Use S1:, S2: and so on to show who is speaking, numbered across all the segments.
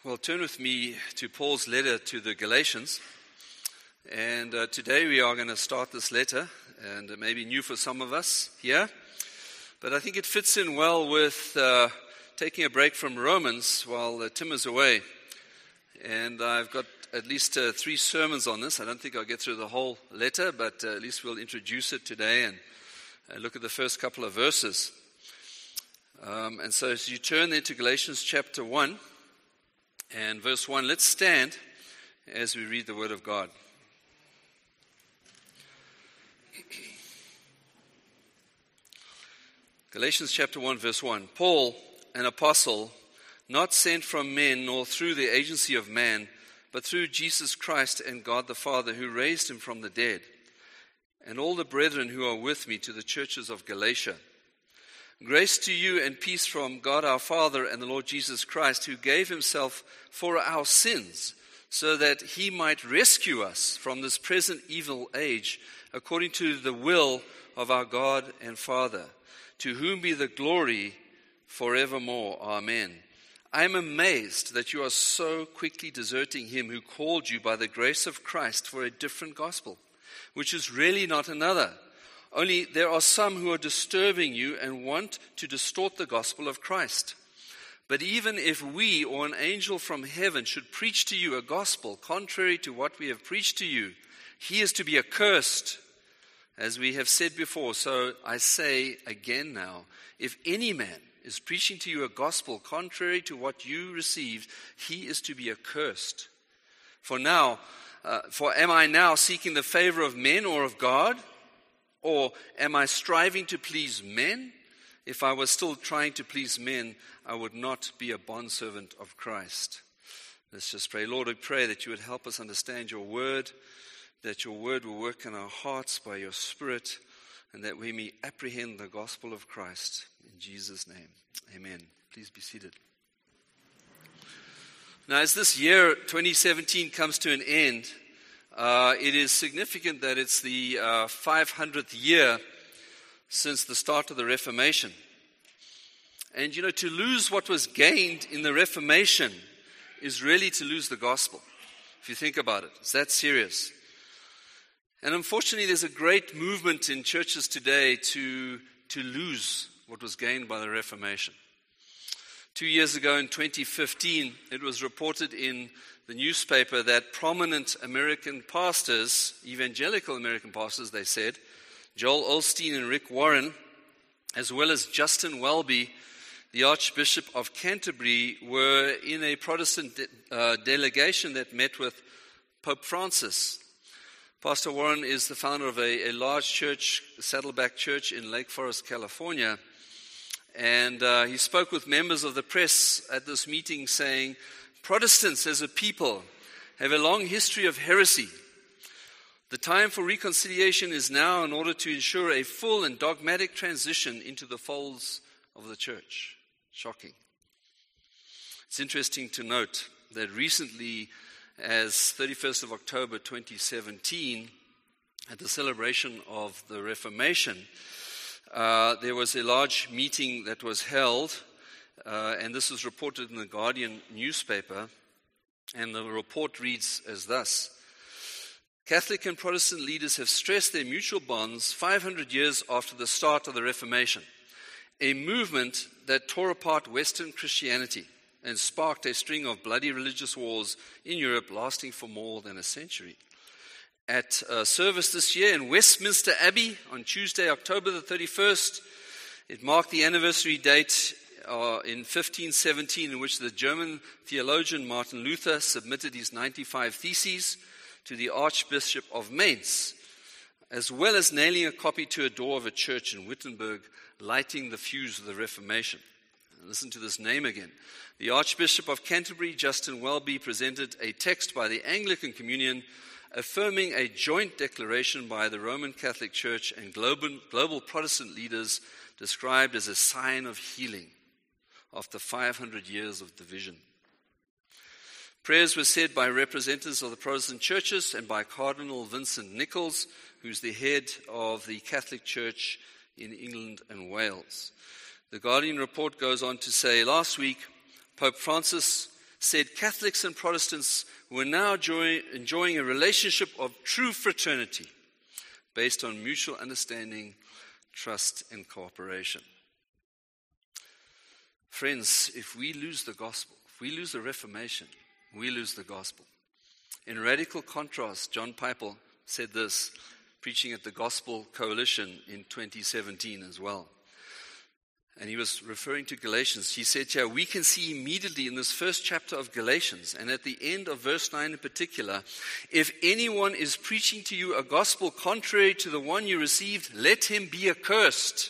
S1: Well, turn with me to Paul's letter to the Galatians. And today we are going to start this letter, and it may be new for some of us here, but I think it fits in well with taking a break from Romans while Tim is away. And I've got at least 3 sermons on this. I don't think I'll get through the whole letter, but at least we'll introduce it today and look at the first couple of verses. And so as you turn there to Galatians chapter 1 and verse 1, let's stand as we read the Word of God. Galatians chapter 1, verse 1. Paul, an apostle, not sent from men nor through the agency of man, but through Jesus Christ and God the Father, who raised him from the dead, and all the brethren who are with me, to the churches of Galatia. Grace to you and peace from God our Father and the Lord Jesus Christ, who gave himself for our sins, so that he might rescue us from this present evil age, according to the will of our God and Father, to whom be the glory forevermore. Amen. I am amazed that you are so quickly deserting him who called you by the grace of Christ for a different gospel, which is really not another. Only there are some who are disturbing you and want to distort the gospel of Christ. But even if we or an angel from heaven should preach to you a gospel contrary to what we have preached to you, he is to be accursed. As we have said before, so I say again now, if any man is preaching to you a gospel contrary to what you received, he is to be accursed. For am I now seeking the favor of men or of God? Or am I striving to please men? If I was still trying to please men, I would not be a bondservant of Christ. Let's just pray. Lord, I pray that you would help us understand your word, that your word will work in our hearts by your Spirit, and that we may apprehend the gospel of Christ. In Jesus' name, amen. Please be seated. Now, as this year, 2017, comes to an end, it is significant that it's the 500th year since the start of the Reformation. And, to lose what was gained in the Reformation is really to lose the gospel, if you think about it. It's that serious. And unfortunately, there's a great movement in churches today to lose what was gained by the Reformation. 2 years ago in 2015, it was reported in the newspaper that prominent American pastors, evangelical American pastors, they said, Joel Osteen and Rick Warren, as well as Justin Welby, the Archbishop of Canterbury, were in a Protestant delegation that met with Pope Francis. Pastor Warren is the founder of a large church, Saddleback Church in Lake Forest, California. And he spoke with members of the press at this meeting saying, Protestants as a people have a long history of heresy. The time for reconciliation is now in order to ensure a full and dogmatic transition into the folds of the church. Shocking. It's interesting to note that recently, as 31st of October 2017, at the celebration of the Reformation, there was a large meeting that was held, and this was reported in the Guardian newspaper, and the report reads as thus. Catholic and Protestant leaders have stressed their mutual bonds 500 years after the start of the Reformation, a movement that tore apart Western Christianity and sparked a string of bloody religious wars in Europe lasting for more than a century. At a service this year in Westminster Abbey on Tuesday, October the 31st, it marked the anniversary date in 1517 in which the German theologian Martin Luther submitted his 95 Theses to the Archbishop of Mainz, as well as nailing a copy to a door of a church in Wittenberg, lighting the fuse of the Reformation. Listen to this name again. The Archbishop of Canterbury, Justin Welby, presented a text by the Anglican Communion affirming a joint declaration by the Roman Catholic Church and global Protestant leaders described as a sign of healing after 500 years of division. Prayers were said by representatives of the Protestant churches and by Cardinal Vincent Nichols, who's the head of the Catholic Church in England and Wales. The Guardian report goes on to say, last week, Pope Francis said Catholics and Protestants were now enjoying a relationship of true fraternity based on mutual understanding, trust, and cooperation. Friends, if we lose the gospel, if we lose the Reformation, we lose the gospel. In radical contrast, John Piper said this, preaching at the Gospel Coalition in 2017 as well. And he was referring to Galatians. He said here, we can see immediately in this first chapter of Galatians, and at the end of verse 9 in particular, if anyone is preaching to you a gospel contrary to the one you received, let him be accursed.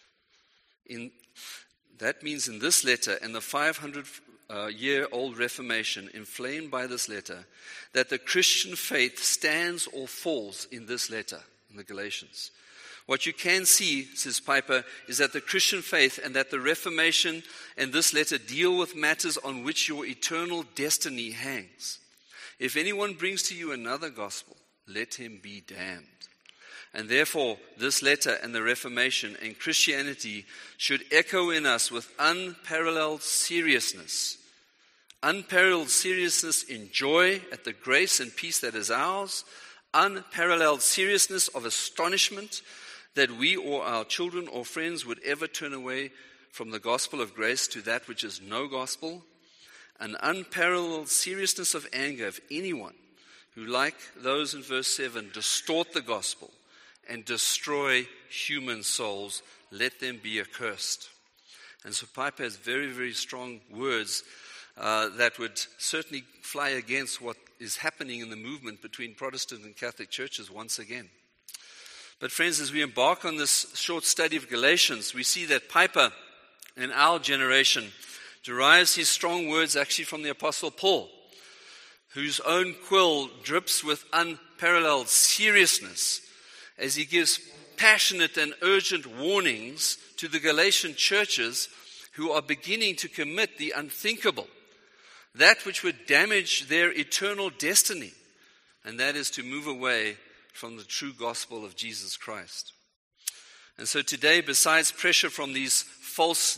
S1: That means in this letter and the 500-year-old Reformation, inflamed by this letter, that the Christian faith stands or falls in this letter, in the Galatians. What you can see, says Piper, is that the Christian faith and that the Reformation and this letter deal with matters on which your eternal destiny hangs. If anyone brings to you another gospel, let him be damned. And therefore, this letter and the Reformation and Christianity should echo in us with unparalleled seriousness. Unparalleled seriousness in joy at the grace and peace that is ours. Unparalleled seriousness of astonishment that we or our children or friends would ever turn away from the gospel of grace to that which is no gospel. An unparalleled seriousness of anger of anyone who, like those in verse 7, distort the gospel and destroy human souls, let them be accursed. And so Piper has very, very strong words that would certainly fly against what is happening in the movement between Protestant and Catholic churches once again. But friends, as we embark on this short study of Galatians, we see that Piper in our generation derives his strong words actually from the Apostle Paul, whose own quill drips with unparalleled seriousness as he gives passionate and urgent warnings to the Galatian churches who are beginning to commit the unthinkable, that which would damage their eternal destiny, and that is to move away from the true gospel of Jesus Christ. And so today, besides pressure from these false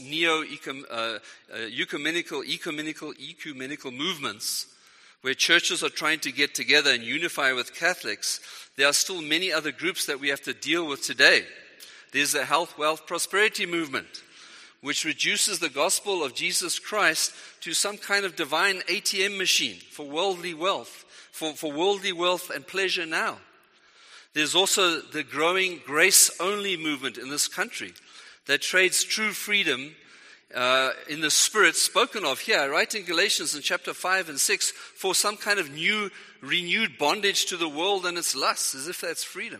S1: ecumenical movements, where churches are trying to get together and unify with Catholics, there are still many other groups that we have to deal with today. There's the health, wealth, prosperity movement, which reduces the gospel of Jesus Christ to some kind of divine ATM machine for worldly wealth, for worldly wealth and pleasure now. There's also the growing grace-only movement in this country that trades true freedom in the spirit spoken of here, right in Galatians in chapter 5 and 6, for some kind of new, renewed bondage to the world and its lusts, as if that's freedom.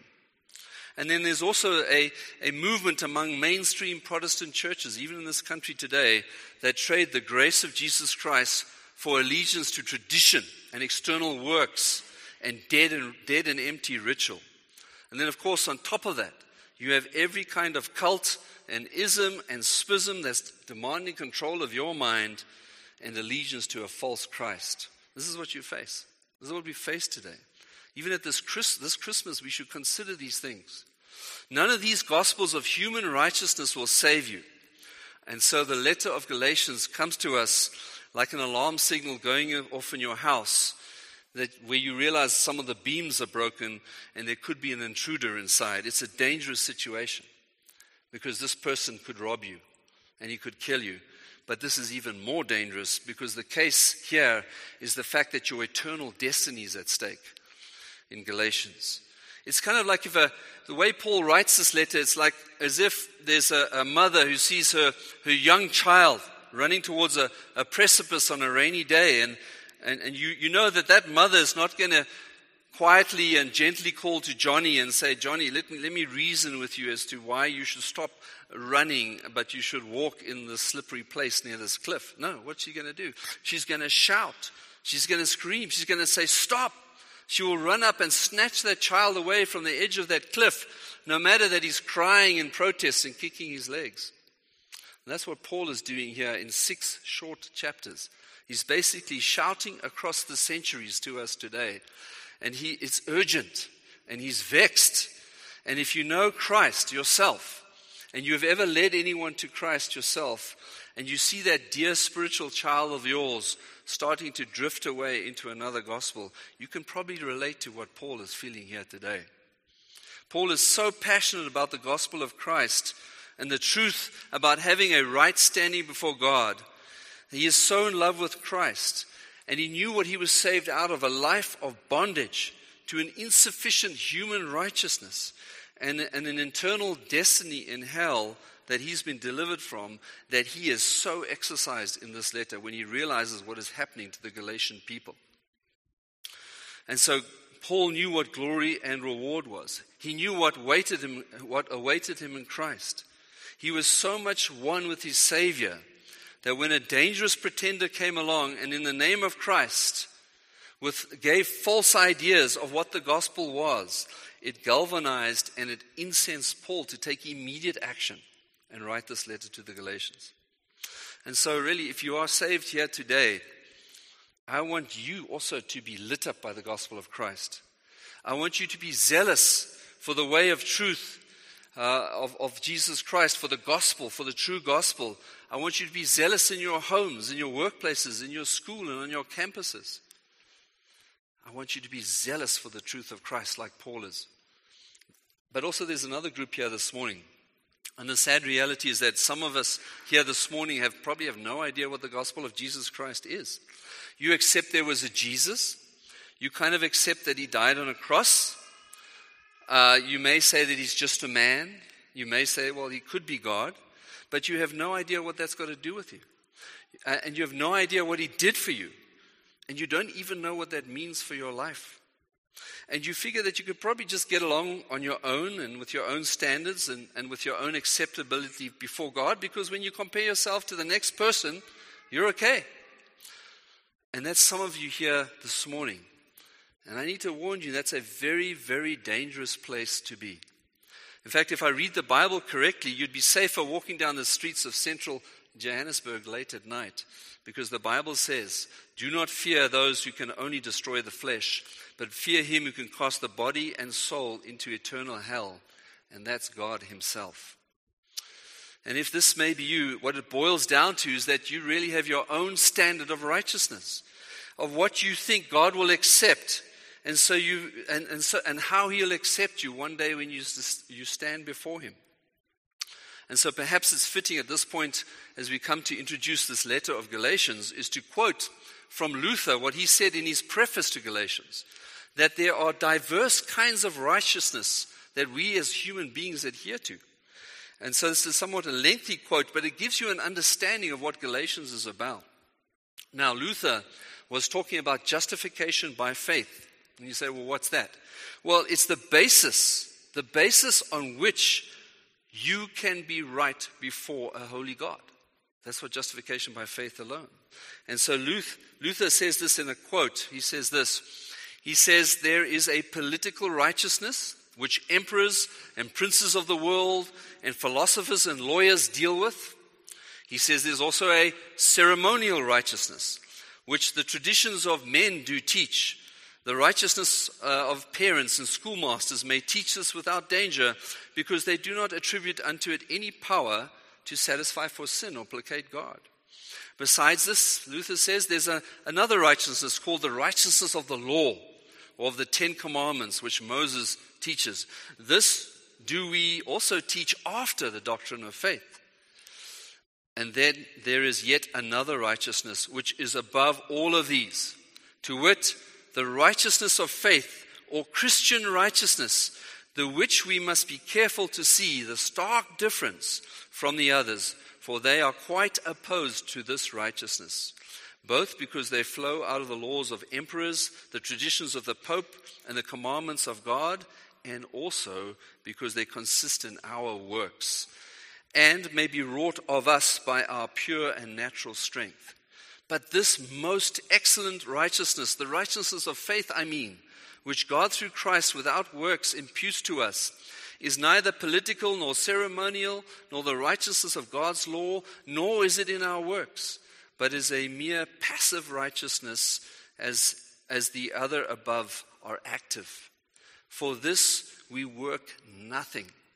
S1: And then there's also a movement among mainstream Protestant churches, even in this country today, that trade the grace of Jesus Christ for allegiance to tradition and external works and dead and empty ritual. And then, of course, on top of that, you have every kind of cult and ism and schism that's demanding control of your mind and allegiance to a false Christ. This is what you face. This is what we face today. Even at this Christmas, we should consider these things. None of these gospels of human righteousness will save you. And so the letter of Galatians comes to us like an alarm signal going off in your house, where you realize some of the beams are broken and there could be an intruder inside. It's a dangerous situation because this person could rob you and he could kill you. But this is even more dangerous because the case here is the fact that your eternal destiny is at stake in Galatians. It's kind of like the way Paul writes this letter, it's like as if there's a mother who sees her young child running towards a precipice on a rainy day, and you know that mother is not going to quietly and gently call to Johnny and say, Johnny, let me reason with you as to why you should stop running, but you should walk in the slippery place near this cliff. No, what's she going to do? She's going to shout. She's going to scream. She's going to say, stop. She will run up and snatch that child away from the edge of that cliff, no matter that he's crying in protest and kicking his legs. And that's what Paul is doing here in 6 short chapters. He's basically shouting across the centuries to us today. And it's urgent, and he's vexed. And if you know Christ yourself, and you have ever led anyone to Christ yourself, and you see that dear spiritual child of yours starting to drift away into another gospel, you can probably relate to what Paul is feeling here today. Paul is so passionate about the gospel of Christ and the truth about having a right standing before God. He is so in love with Christ, and he knew what he was saved out of, a life of bondage to an insufficient human righteousness and an internal destiny in hell that he's been delivered from, that he is so exercised in this letter when he realizes what is happening to the Galatian people. And so Paul knew what glory and reward was. He knew what awaited him in Christ. He was so much one with his Savior that when a dangerous pretender came along and in the name of Christ gave false ideas of what the gospel was, it galvanized and it incensed Paul to take immediate action and write this letter to the Galatians. And so really, if you are saved here today, I want you also to be lit up by the gospel of Christ. I want you to be zealous for the way of truth of Jesus Christ, for the gospel, for the true gospel. I want you to be zealous in your homes, in your workplaces, in your school, and on your campuses. I want you to be zealous for the truth of Christ like Paul is. But also there's another group here this morning. And the sad reality is that some of us here this morning probably have no idea what the gospel of Jesus Christ is. You accept there was a Jesus. You kind of accept that he died on a cross. You may say that he's just a man. You may say, well, he could be God. But you have no idea what that's got to do with you. And you have no idea what he did for you. And you don't even know what that means for your life. And you figure that you could probably just get along on your own and with your own standards and with your own acceptability before God, because when you compare yourself to the next person, you're okay. And that's some of you here this morning. And I need to warn you, that's a very, very dangerous place to be. In fact, if I read the Bible correctly, you'd be safer walking down the streets of central Johannesburg late at night, because the Bible says, do not fear those who can only destroy the flesh, but fear him who can cast the body and soul into eternal hell, and that's God himself. And if this may be you, what it boils down to is that you really have your own standard of righteousness, of what you think God will accept, and so and how he'll accept you one day when you stand before him. And so perhaps it's fitting at this point, as we come to introduce this letter of Galatians, is to quote from Luther what he said in his preface to Galatians, that there are diverse kinds of righteousness that we as human beings adhere to. And so this is somewhat a lengthy quote, but it gives you an understanding of what Galatians is about. Now, Luther was talking about justification by faith. And you say, well, what's that? Well, it's the basis on which you can be right before a holy God. That's what justification by faith alone. And so Luther says this in a quote. He says this. He says, there is a political righteousness which emperors and princes of the world and philosophers and lawyers deal with. He says there's also a ceremonial righteousness which the traditions of men do teach. The righteousness of parents and schoolmasters may teach this without danger, because they do not attribute unto it any power to satisfy for sin or placate God. Besides this, Luther says there's another righteousness called the righteousness of the law, or of the 10 Commandments, which Moses teaches. This do we also teach after the doctrine of faith. And then there is yet another righteousness, which is above all of these, to wit, the righteousness of faith, or Christian righteousness, the which we must be careful to see the stark difference from the others, for they are quite opposed to this righteousness, both because they flow out of the laws of emperors, the traditions of the Pope, and the commandments of God, and also because they consist in our works, and may be wrought of us by our pure and natural strength. But this most excellent righteousness, the righteousness of faith, which God through Christ without works imputes to us, is neither political nor ceremonial, nor the righteousness of God's law, nor is it in our works, but is a mere passive righteousness as the other above are active. For this we work nothing.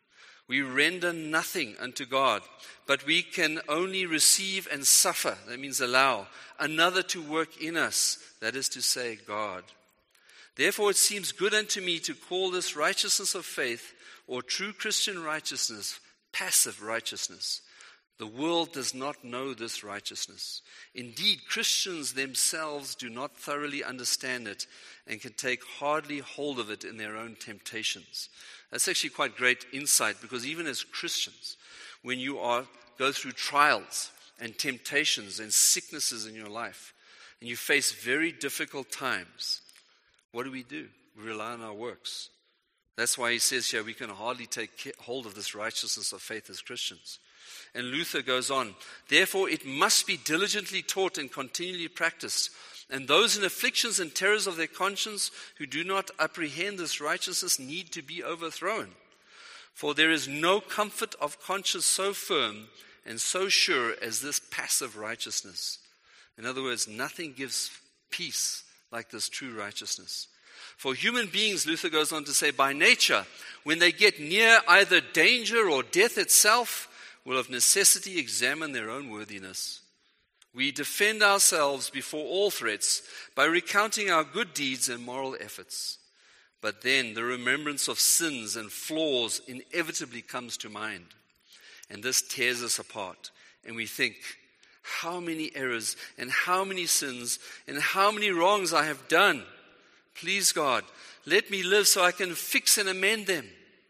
S1: We render nothing unto God, but we can only receive and suffer, that means allow, another to work in us, that is to say, God. Therefore it seems good unto me to call this righteousness of faith, or true Christian righteousness, passive righteousness. The world does not know this righteousness. Indeed, Christians themselves do not thoroughly understand it and can take hardly hold of it in their own temptations. That's actually quite great insight, because even as Christians, when you go through trials and temptations and sicknesses in your life, and you face very difficult times, what do? We rely on our works. That's why he says here we can hardly take hold of this righteousness of faith as Christians. And Luther goes on, therefore it must be diligently taught and continually practiced. And those in afflictions and terrors of their conscience who do not apprehend this righteousness need to be overthrown. For there is no comfort of conscience so firm and so sure as this passive righteousness. In other words, nothing gives peace like this true righteousness. For human beings, Luther goes on to say, by nature, when they get near either danger or death itself, will of necessity examine their own worthiness. We defend ourselves before all threats by recounting our good deeds and moral efforts. But then the remembrance of sins and flaws inevitably comes to mind. And this tears us apart. And we think, how many errors and how many sins and how many wrongs I have done. Please God, let me live so I can fix and amend them.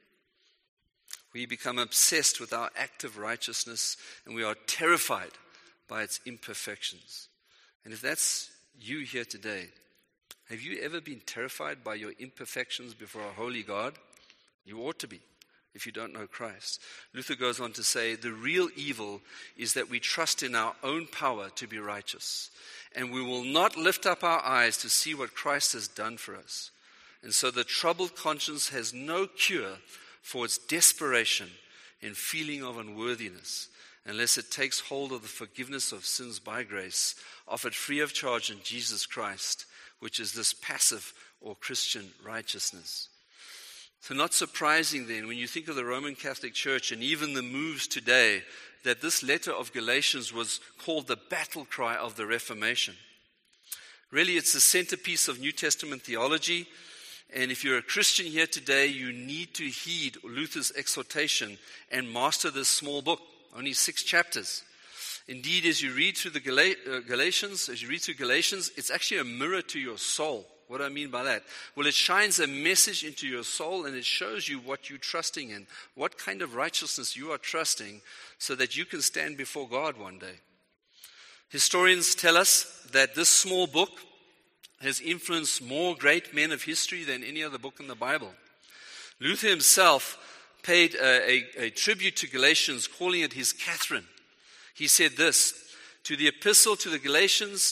S1: We become obsessed with our active righteousness, and we are terrified by its imperfections. And if that's you here today, have you ever been terrified by your imperfections before a holy God? You ought to be, if you don't know Christ. Luther goes on to say, the real evil is that we trust in our own power to be righteous, and we will not lift up our eyes to see what Christ has done for us. And so the troubled conscience has no cure for its desperation and feeling of unworthiness, unless it takes hold of the forgiveness of sins by grace, offered free of charge in Jesus Christ, which is this passive or Christian righteousness. So not surprising then, when you think of the Roman Catholic Church and even the moves today, that this letter of Galatians was called the battle cry of the Reformation. Really, it's the centerpiece of New Testament theology. And if you're a Christian here today, you need to heed Luther's exhortation and master this small book, only 6 chapters. Indeed, as you read through the Galatians, it's actually a mirror to your soul. What do I mean by that? Well, it shines a message into your soul, and it shows you what you're trusting in, what kind of righteousness you are trusting, so that you can stand before God one day. Historians tell us that this small book has influenced more great men of history than any other book in the Bible. Luther himself paid a tribute to Galatians, calling it his Catherine. He said this, to the epistle to the Galatians,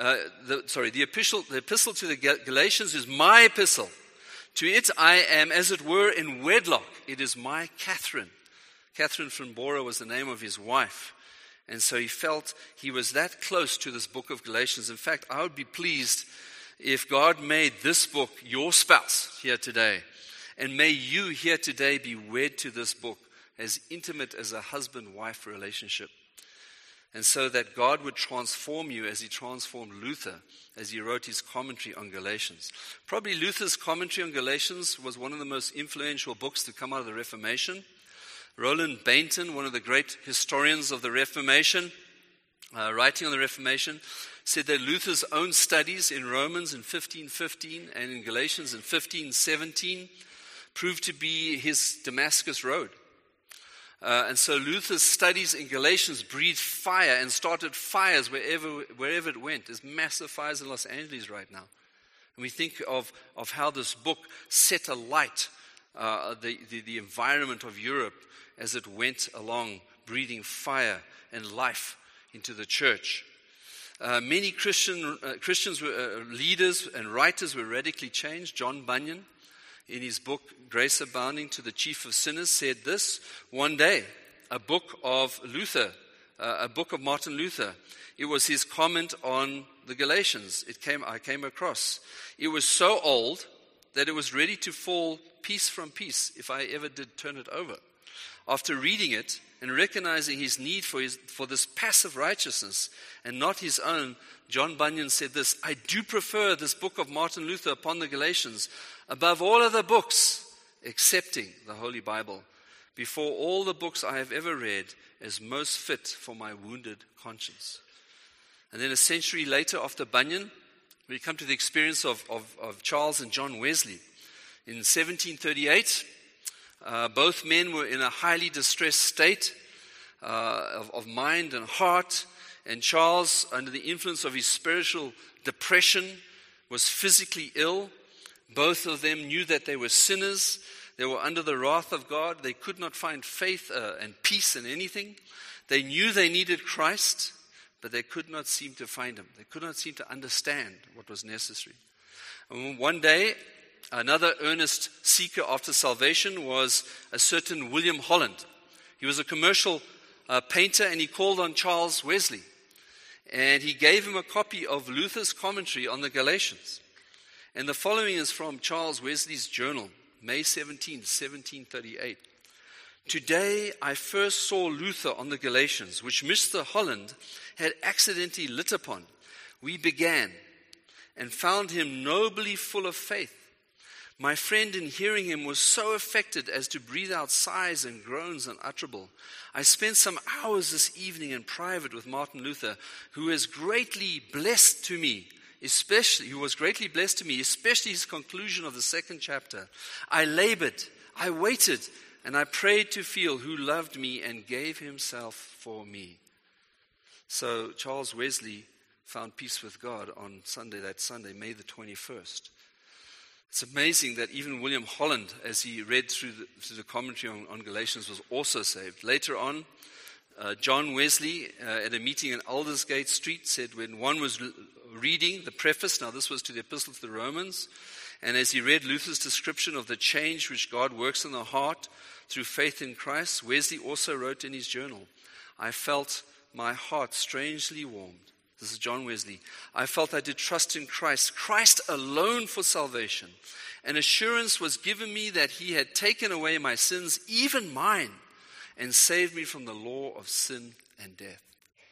S1: the epistle to the Galatians is my epistle. To it I am, as it were, in wedlock. It is my Catherine. Catherine from Bora was the name of his wife. And so he felt he was that close to this book of Galatians. In fact, I would be pleased if God made this book your spouse here today. And may you here today be wed to this book, as intimate as a husband-wife relationship. And so that God would transform you as he transformed Luther as he wrote his commentary on Galatians. Probably Luther's commentary on Galatians was one of the most influential books to come out of the Reformation. Roland Bainton, one of the great historians of the Reformation, writing on the Reformation, said that Luther's own studies in Romans in 1515 and in Galatians in 1517 proved to be his Damascus Road. And so Luther's studies in Galatians breathed fire and started fires wherever it went. There's massive fires in Los Angeles right now. And we think of how this book set alight the environment of Europe as it went along, breathing fire and life into the church. Many Christians were leaders and writers were radically changed. John Bunyan, in his book, Grace Abounding to the Chief of Sinners, said this, one day, a book of Martin Luther. It was his comment on the Galatians. I came across. It was so old that it was ready to fall piece from piece if I ever did turn it over. after reading it and recognizing his need for this passive righteousness and not his own, John Bunyan said this: "I do prefer this book of Martin Luther upon the Galatians above all other books, excepting the Holy Bible, before all the books I have ever read, as most fit for my wounded conscience." And then a century later, after Bunyan, we come to the experience of Charles and John Wesley. In 1738, both men were in a highly distressed state of mind and heart, and Charles, under the influence of his spiritual depression, was physically ill. Both of them knew that they were sinners. They were under the wrath of God. They could not find faith and peace in anything. They knew they needed Christ, but they could not seem to find him. They could not seem to understand what was necessary. And one day, another earnest seeker after salvation was a certain William Holland. He was a commercial painter, and he called on Charles Wesley. And he gave him a copy of Luther's commentary on the Galatians. And the following is from Charles Wesley's journal, May 17, 1738. "Today I first saw Luther on the Galatians, which Mr. Holland had accidentally lit upon. We began, and found him nobly full of faith. My friend, in hearing him, was so affected as to breathe out sighs and groans unutterable. I spent some hours this evening in private with Martin Luther, who was greatly blessed to me, especially his conclusion of the second chapter. I labored, I waited, and I prayed to feel who loved me and gave himself for me." So Charles Wesley found peace with God on that Sunday, May the 21st. It's amazing that even William Holland, as he read through the commentary on Galatians, was also saved. Later on, John Wesley, at a meeting in Aldersgate Street, said when one was reading the preface, now this was to the Epistle to the Romans, and as he read Luther's description of the change which God works in the heart through faith in Christ, Wesley also wrote in his journal, "I felt my heart strangely warmed." This is John Wesley. "I felt I did trust in Christ, Christ alone for salvation. An assurance was given me that he had taken away my sins, even mine, and saved me from the law of sin and death."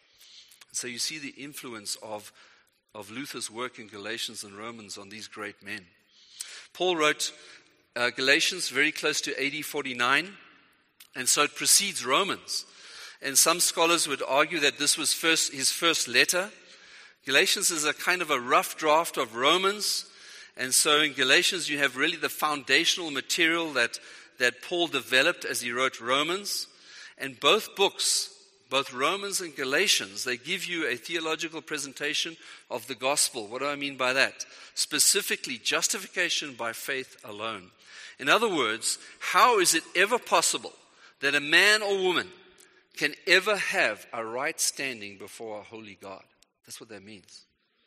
S1: So you see the influence of Luther's work in Galatians and Romans on these great men. Paul wrote Galatians very close to AD 49, and so it precedes Romans. And some scholars would argue that this was his first letter. Galatians is a kind of a rough draft of Romans. And so in Galatians you have really the foundational material that Paul developed as he wrote Romans. And both books, both Romans and Galatians, they give you a theological presentation of the gospel. What do I mean by that? Specifically, justification by faith alone. In other words, how is it ever possible that a man or woman can ever have a right standing before a holy God? That's what that means.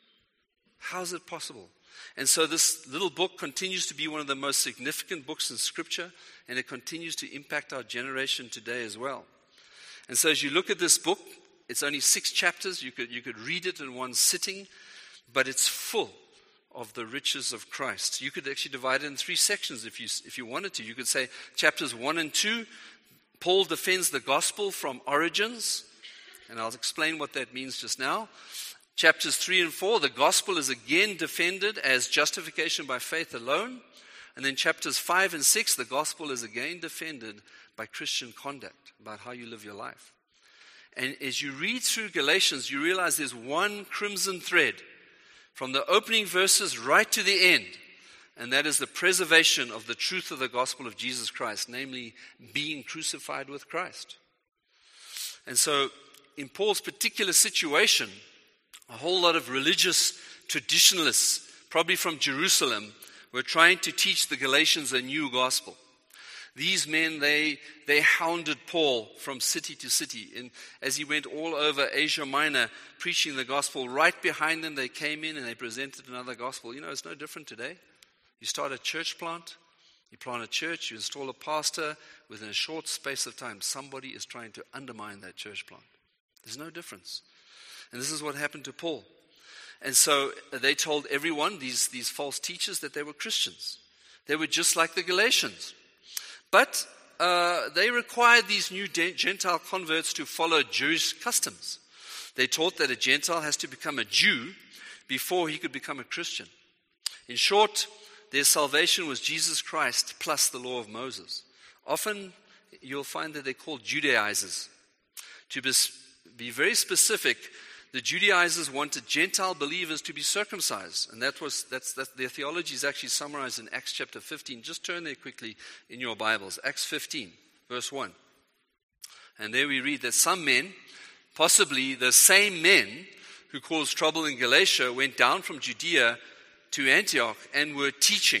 S1: How is it possible? And so this little book continues to be one of the most significant books in Scripture, and it continues to impact our generation today as well. And so as you look at this book, it's only 6 chapters. You could read it in one sitting, but it's full of the riches of Christ. You could actually divide it in 3 sections if you wanted to. You could say chapters 1 and 2, Paul defends the gospel from origins, and I'll explain what that means just now. Chapters 3 and 4, the gospel is again defended as justification by faith alone. And then chapters 5 and 6, the gospel is again defended by Christian conduct, about how you live your life. And as you read through Galatians, you realize there's one crimson thread from the opening verses right to the end. And that is the preservation of the truth of the gospel of Jesus Christ, namely being crucified with Christ. And so in Paul's particular situation, a whole lot of religious traditionalists, probably from Jerusalem, were trying to teach the Galatians a new gospel. These men, they hounded Paul from city to city. And as he went all over Asia Minor preaching the gospel, right behind them they came in and they presented another gospel. You know, it's no different today. You start a church plant, you plant a church, you install a pastor. Within a short space of time, somebody is trying to undermine that church plant. There's no difference. And this is what happened to Paul. And so they told everyone, these false teachers, that they were Christians. They were just like the Galatians. But they required these new Gentile converts to follow Jewish customs. They taught that a Gentile has to become a Jew before he could become a Christian. In short, their salvation was Jesus Christ plus the law of Moses. Often you'll find that they're called Judaizers. To be very specific, the Judaizers wanted Gentile believers to be circumcised. And that's their theology is actually summarized in Acts chapter 15. Just turn there quickly in your Bibles. Acts 15, verse 1. And there we read that some men, possibly the same men who caused trouble in Galatia, went down from Judea to Antioch and were teaching.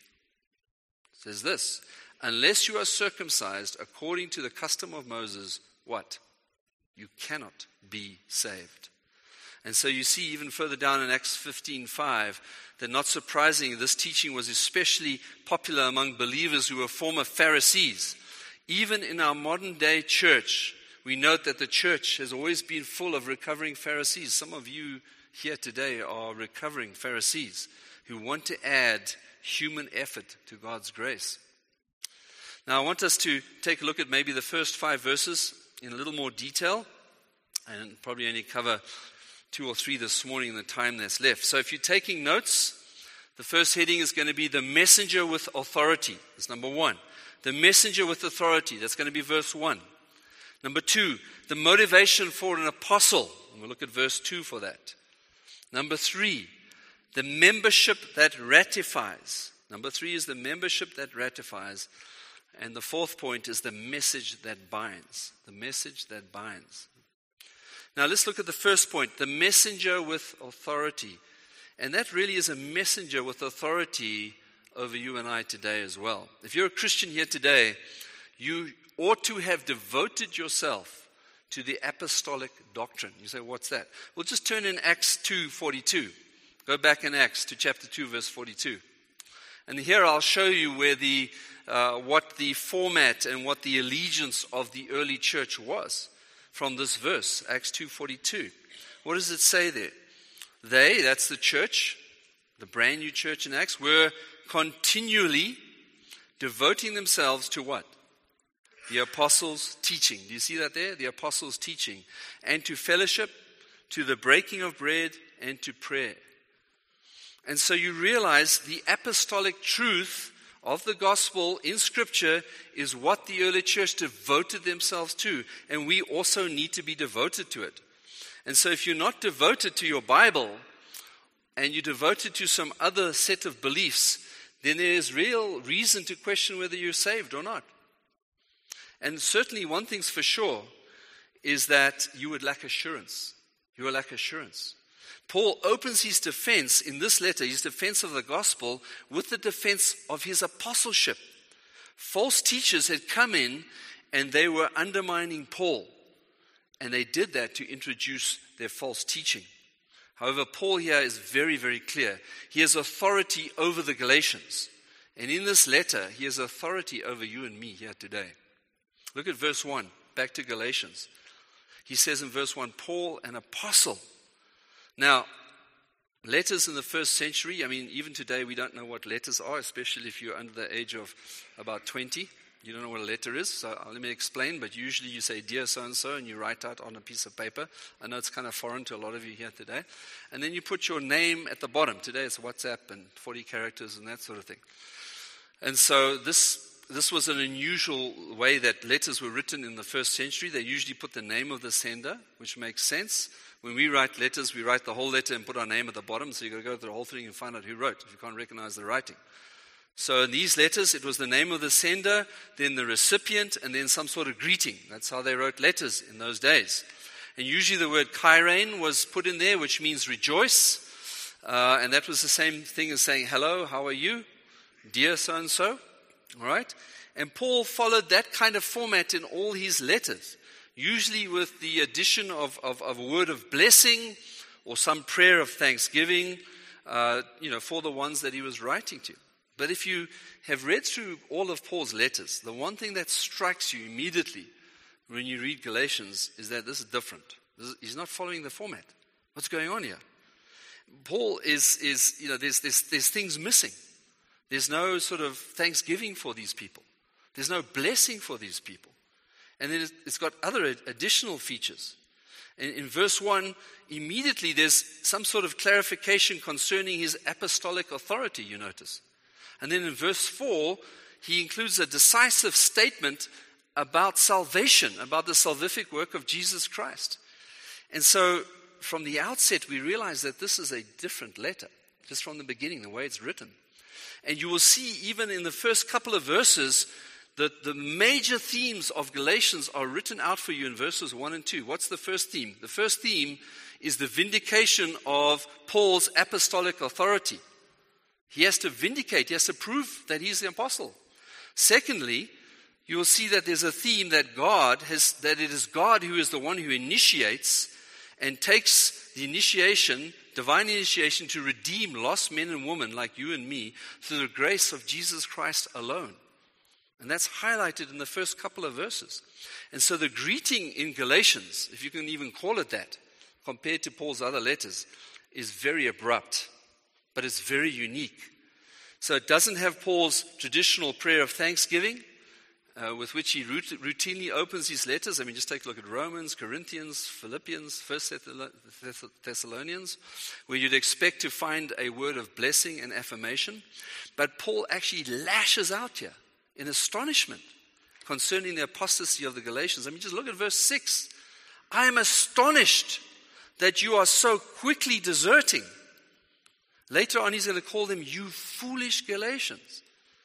S1: It says this, unless you are circumcised according to the custom of Moses, what? You cannot be saved. And so you see even further down in Acts 15:5 that not surprisingly this teaching was especially popular among believers who were former Pharisees. Even in our modern day church, we note that the church has always been full of recovering Pharisees. Some of you here today are recovering Pharisees who want to add human effort to God's grace. Now I want us to take a look at maybe the first 5 verses in a little more detail, and probably only cover 2 or 3 this morning in the time that's left. So if you're taking notes, the first heading is going to be the messenger with authority. That's number 1. The messenger with authority. That's going to be verse 1. Number 2, the motivation for an apostle. And we'll look at verse 2 for that. Number 3, the membership that ratifies. Number 3 is the membership that ratifies. And the 4th point is the message that binds. The message that binds. Now let's look at the first point, the messenger with authority. And that really is a messenger with authority over you and I today as well. If you're a Christian here today, you ought to have devoted yourself to the apostolic doctrine. You say, what's that? Well, just turn in Acts 2:42. Go back in Acts to chapter 2, verse 42. And here I'll show you where what the format and what the allegiance of the early church was from this verse, Acts 2:42. What does it say there? They, that's the church, the brand new church in Acts, were continually devoting themselves to what? The apostles' teaching. Do you see that there? The apostles' teaching. And to fellowship, to the breaking of bread, and to prayer. And so you realize the apostolic truth of the gospel in Scripture is what the early church devoted themselves to. And we also need to be devoted to it. And so if you're not devoted to your Bible, and you're devoted to some other set of beliefs, then there is real reason to question whether you're saved or not. And certainly one thing's for sure is that you would lack assurance. You will lack assurance. Paul opens his defense in this letter, his defense of the gospel, with the defense of his apostleship. False teachers had come in and they were undermining Paul. And they did that to introduce their false teaching. However, Paul here is very, very clear. He has authority over the Galatians. And in this letter, he has authority over you and me here today. Look at verse 1, back to Galatians. He says in verse 1, Paul, an apostle. Now, letters in the first century, even today we don't know what letters are, especially if you're under the age of about 20. You don't know what a letter is, so let me explain. But usually you say, dear so-and-so, and you write out on a piece of paper. I know it's kind of foreign to a lot of you here today. And then you put your name at the bottom. Today it's WhatsApp and 40 characters and that sort of thing. And so this was an unusual way that letters were written in the first century. They usually put the name of the sender, which makes sense. When we write letters, we write the whole letter and put our name at the bottom. So you've got to go through the whole thing and find out who wrote if you can't recognize the writing. So in these letters, it was the name of the sender, then the recipient, and then some sort of greeting. That's how they wrote letters in those days. And usually the word kairein was put in there, which means rejoice. And that was the same thing as saying, hello, how are you? Dear so-and-so. All right? And Paul followed that kind of format in all his letters, usually with the addition of a word of blessing or some prayer of thanksgiving, for the ones that he was writing to. But if you have read through all of Paul's letters, the one thing that strikes you immediately when you read Galatians is that this is different. He's not following the format. What's going on here? Paul is there's things missing. There's no sort of thanksgiving for these people. There's no blessing for these people. And then it's got other additional features. In verse 1, immediately there's some sort of clarification concerning his apostolic authority, you notice. And then in verse 4, he includes a decisive statement about salvation, about the salvific work of Jesus Christ. And so from the outset, we realize that this is a different letter, just from the beginning, the way it's written. And you will see even in the first couple of verses that the major themes of Galatians are written out for you in verses 1 and 2. What's the first theme? The first theme is the vindication of Paul's apostolic authority. He has to vindicate, he has to prove that he's the apostle. Secondly, you will see that there's a theme that it is God who is the one who initiates and takes the initiation, divine initiation, to redeem lost men and women like you and me through the grace of Jesus Christ alone. And that's highlighted in the first couple of verses. And so the greeting in Galatians, if you can even call it that, compared to Paul's other letters, is very abrupt, but it's very unique. So it doesn't have Paul's traditional prayer of thanksgiving, with which he routinely opens his letters. I mean, just take a look at Romans, Corinthians, Philippians, 1 Thessalonians, where you'd expect to find a word of blessing and affirmation. But Paul actually lashes out here in astonishment concerning the apostasy of the Galatians. I mean, just look at verse 6. I am astonished that you are so quickly deserting. Later on, he's going to call them, you foolish Galatians.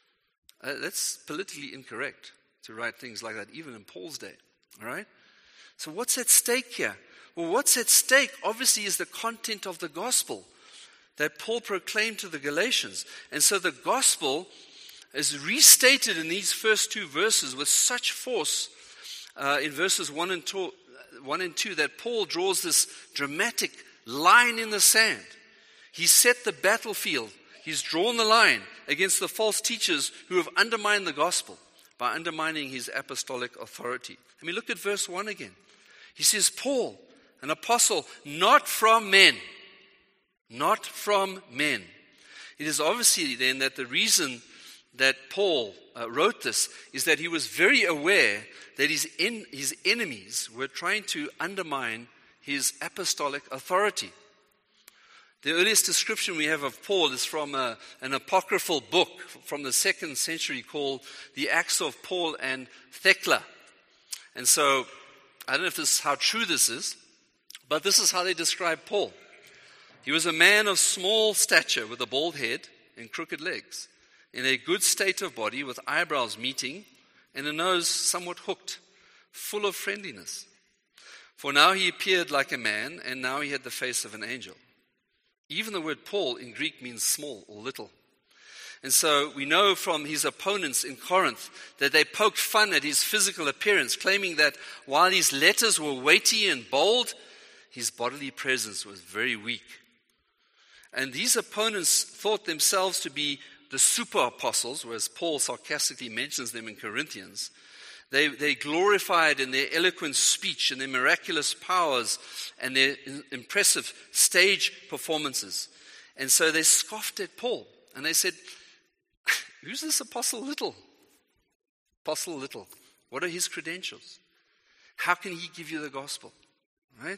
S1: That's politically incorrect to write things like that, even in Paul's day. All right? So what's at stake here? Well, what's at stake, obviously, is the content of the gospel that Paul proclaimed to the Galatians. And so the gospel is restated in these first two verses with such force in verses 1 and 2 that Paul draws this dramatic line in the sand. He set the battlefield. He's drawn the line against the false teachers who have undermined the gospel by undermining his apostolic authority. I mean, look at verse 1 again. He says, Paul, an apostle, not from men. Not from men. It is obviously then that the reason that Paul wrote this is that he was very aware that his enemies were trying to undermine his apostolic authority. The earliest description we have of Paul is from an apocryphal book from the 2nd century called The Acts of Paul and Thecla. And so, I don't know how true this is, but this is how they describe Paul. He was a man of small stature with a bald head and crooked legs, in a good state of body with eyebrows meeting and a nose somewhat hooked, full of friendliness. For now he appeared like a man, and now he had the face of an angel. Even the word Paul in Greek means small or little. And so we know from his opponents in Corinth that they poked fun at his physical appearance, claiming that while his letters were weighty and bold, his bodily presence was very weak. And these opponents thought themselves to be the super apostles, whereas Paul sarcastically mentions them in Corinthians. They glorified in their eloquent speech and their miraculous powers and their impressive stage performances. And so they scoffed at Paul. And they said, who's this Apostle Little? Apostle Little. What are his credentials? How can he give you the gospel? Right?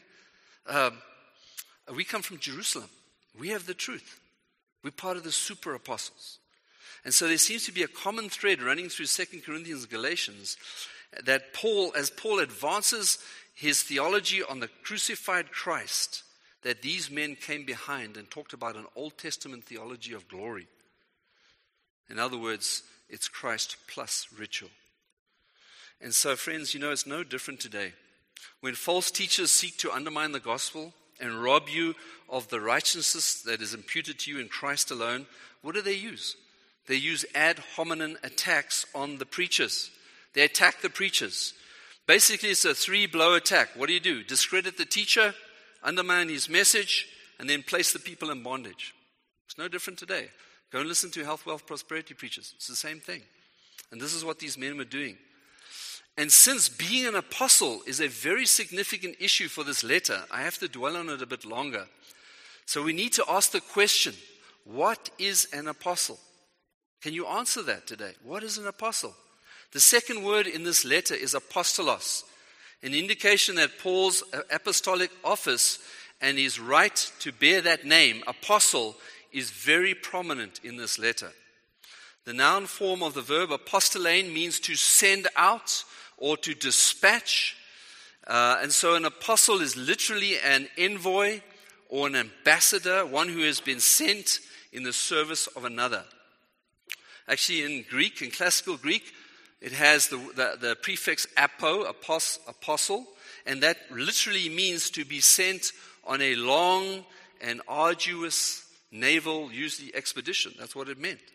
S1: We come from Jerusalem. We have the truth. We're part of the super apostles. And so there seems to be a common thread running through 2 Corinthians and Galatians that Paul, as Paul advances his theology on the crucified Christ, that these men came behind and talked about an Old Testament theology of glory. In other words, it's Christ plus ritual. And so, friends, it's no different today. When false teachers seek to undermine the gospel and rob you of the righteousness that is imputed to you in Christ alone, what do they use? They use ad hominem attacks on the preachers. They attack the preachers. Basically, it's a 3-blow attack. What do? Discredit the teacher, undermine his message, and then place the people in bondage. It's no different today. Go and listen to health, wealth, prosperity preachers. It's the same thing. And this is what these men were doing. And since being an apostle is a very significant issue for this letter, I have to dwell on it a bit longer. So we need to ask the question, what is an apostle? Can you answer that today? What is an apostle? The second word in this letter is apostolos, an indication that Paul's apostolic office and his right to bear that name, apostle, is very prominent in this letter. The noun form of the verb apostolane means to send out or to dispatch. And so an apostle is literally an envoy or an ambassador, one who has been sent in the service of another. Actually, in Greek, in classical Greek, it has the prefix apo, apostle, and that literally means to be sent on a long and arduous naval, usually expedition. That's what it meant.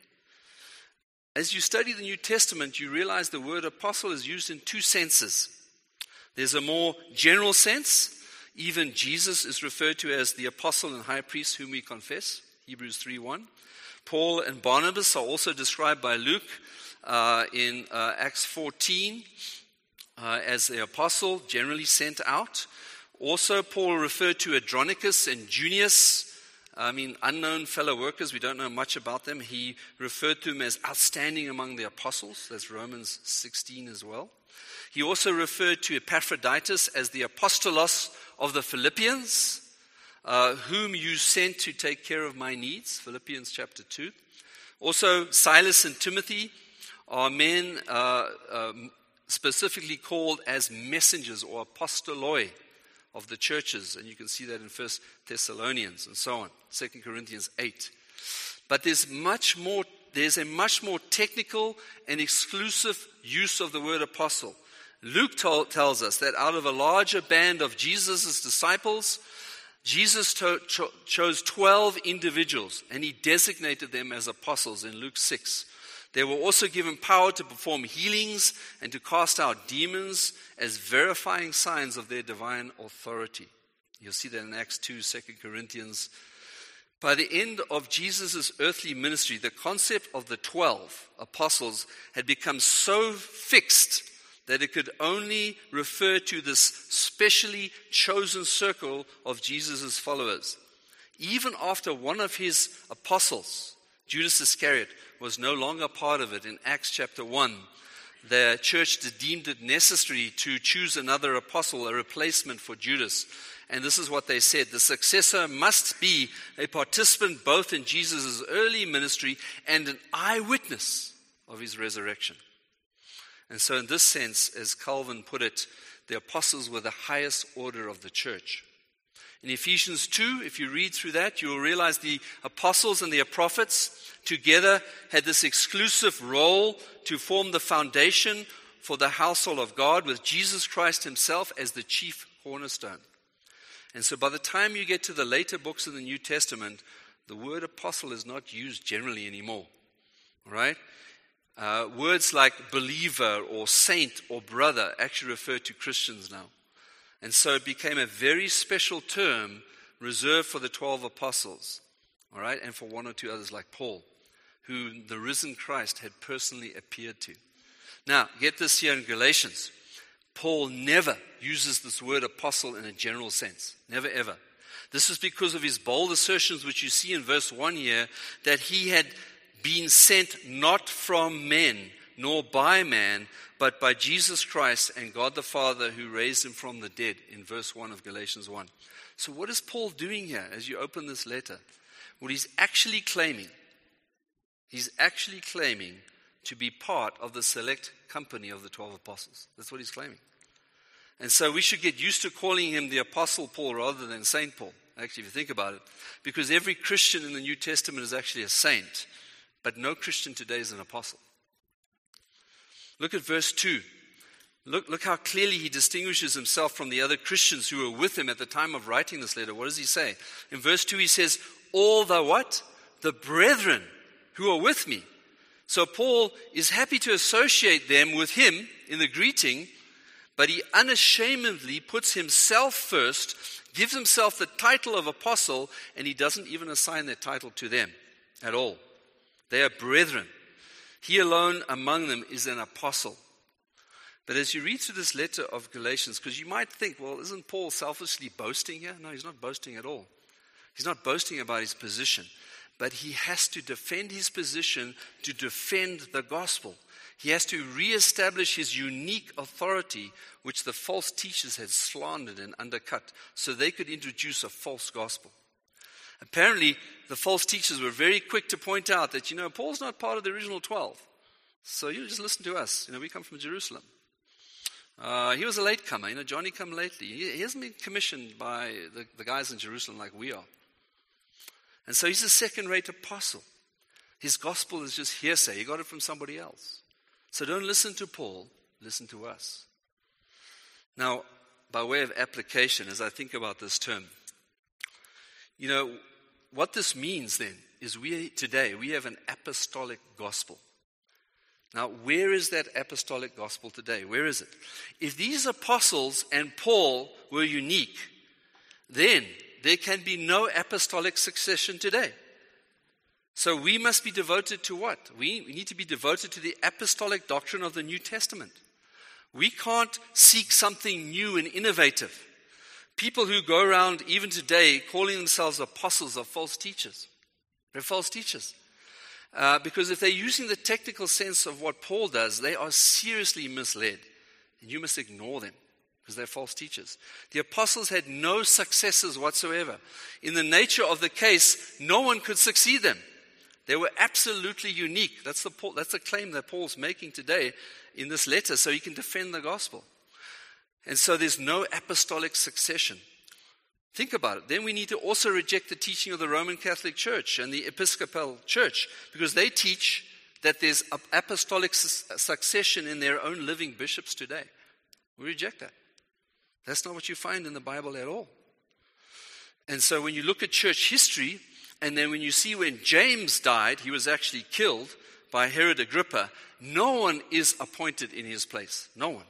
S1: As you study the New Testament, you realize the word apostle is used in two senses. There's a more general sense. Even Jesus is referred to as the apostle and high priest whom we confess, Hebrews 3:1. Paul and Barnabas are also described by Luke in Acts 14 as the apostle, generally sent out. Also, Paul referred to Andronicus and Junius, unknown fellow workers. We don't know much about them. He referred to them as outstanding among the apostles. That's Romans 16 as well. He also referred to Epaphroditus as the apostolos of the Philippians, whom you sent to take care of my needs, Philippians chapter 2. Also, Silas and Timothy are men specifically called as messengers or apostoloi of the churches, and you can see that in 1 Thessalonians and so on, 2 Corinthians 8. But there's a much more technical and exclusive use of the word apostle. Luke tells us that out of a larger band of Jesus' disciples, Jesus chose 12 individuals, and he designated them as apostles in Luke 6. They were also given power to perform healings and to cast out demons as verifying signs of their divine authority. You'll see that in Acts 2, 2 Corinthians. By the end of Jesus' earthly ministry, the concept of the 12 apostles had become so fixed that it could only refer to this specially chosen circle of Jesus' followers. Even after one of his apostles, Judas Iscariot, was no longer part of it in Acts chapter 1, the church deemed it necessary to choose another apostle, a replacement for Judas. And this is what they said: the successor must be a participant both in Jesus' early ministry and an eyewitness of his resurrection. And so in this sense, as Calvin put it, the apostles were the highest order of the church. In Ephesians 2, if you read through that, you will realize the apostles and the prophets together had this exclusive role to form the foundation for the household of God, with Jesus Christ himself as the chief cornerstone. And so by the time you get to the later books of the New Testament, the word apostle is not used generally anymore. All right? Words like believer or saint or brother actually refer to Christians now. And so it became a very special term reserved for the 12 apostles, all right, and for one or two others like Paul, who the risen Christ had personally appeared to. Now, get this here in Galatians. Paul never uses this word apostle in a general sense. Never, ever. This is because of his bold assertions, which you see in verse 1 here, that he had been sent not from men, nor by man, but by Jesus Christ and God the Father who raised him from the dead, in verse 1 of Galatians 1. So what is Paul doing here as you open this letter? Well, he's actually claiming to be part of the select company of the 12 apostles. That's what he's claiming. And so we should get used to calling him the Apostle Paul rather than Saint Paul, actually, if you think about it, because every Christian in the New Testament is actually a saint, but no Christian today is an apostle. Look at verse 2. Look how clearly he distinguishes himself from the other Christians who were with him at the time of writing this letter. What does he say? In verse 2 he says, all the what? The brethren who are with me. So Paul is happy to associate them with him in the greeting, but he unashamedly puts himself first, gives himself the title of apostle, and he doesn't even assign that title to them at all. They are brethren. He alone among them is an apostle. But as you read through this letter of Galatians, because you might think, well, isn't Paul selfishly boasting here? No, he's not boasting at all. He's not boasting about his position. But he has to defend his position to defend the gospel. He has to reestablish his unique authority, which the false teachers had slandered and undercut, so they could introduce a false gospel. Apparently, the false teachers were very quick to point out that, Paul's not part of the original 12. So you just listen to us. We come from Jerusalem. He was a latecomer. Johnny come lately. He hasn't been commissioned by the guys in Jerusalem like we are. And so he's a second-rate apostle. His gospel is just hearsay. He got it from somebody else. So don't listen to Paul, listen to us. Now, by way of application, as I think about this term, what this means then is today we have an apostolic gospel. Now, where is that apostolic gospel today? Where is it? If these apostles and Paul were unique, then there can be no apostolic succession today. So we must be devoted to what? We need to be devoted to the apostolic doctrine of the New Testament. We can't seek something new and innovative. People who go around even today calling themselves apostles are false teachers. They're false teachers. Because if they're using the technical sense of what Paul does, they are seriously misled. And you must ignore them because they're false teachers. The apostles had no successors whatsoever. In the nature of the case, no one could succeed them. They were absolutely unique. That's the claim that Paul's making today in this letter, so he can defend the gospel. And so there's no apostolic succession. Think about it. Then we need to also reject the teaching of the Roman Catholic Church and the Episcopal Church, because they teach that there's apostolic succession in their own living bishops today. We reject that. That's not what you find in the Bible at all. And so when you look at church history, and then when you see when James died, he was actually killed by Herod Agrippa. No one is appointed in his place. No one.